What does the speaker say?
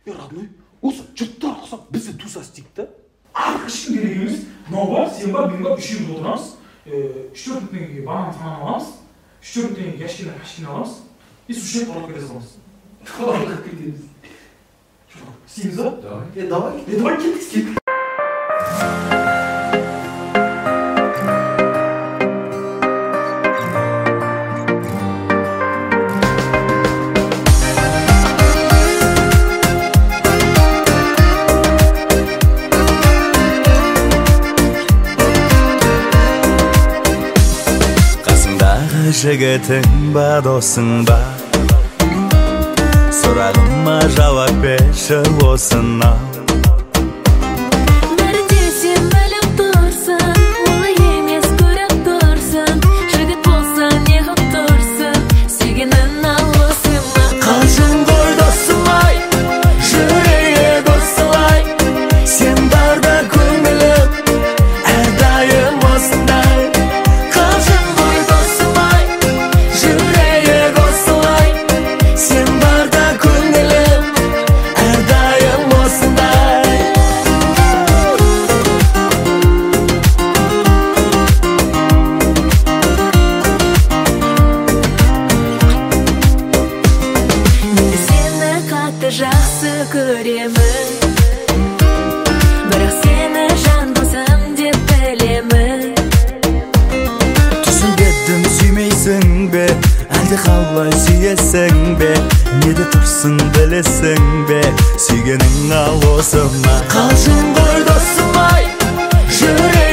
родной, осы жұрттар ұқсап бізді тусас дейік та. Ешкім керек емес. Мынау бар, сен бар, мен бар, үшеуміз отырамыз. 3-4 теңгеге банан аламыз. 3-4 теңгеге яшкине аламыз. И суши қалап кете саламыз. Қалап кетеміз. Істейміз ба? Давай кеттік. Жігітің ба, досың ба? Сұрағыма жауап берші осынау. Бәрінде сен біліп тұрсың, олай емес көріп тұрсың. Жігіт болсаң неғып тұрсың, сүйгенін ал осыма. Қалжың ғой досым-ай, жүрек осылай. Сен барда көңілім әрдайым осындай. Жақсы көремін, бірақ сені жан досым деп білемін. Түсінбедім, сүймейсің бе, әлде қалай сүйесің бе? Неде тұрсың білесің бе, сүйгенің ал осыма. Қалжың ғой досым-ай, жүрек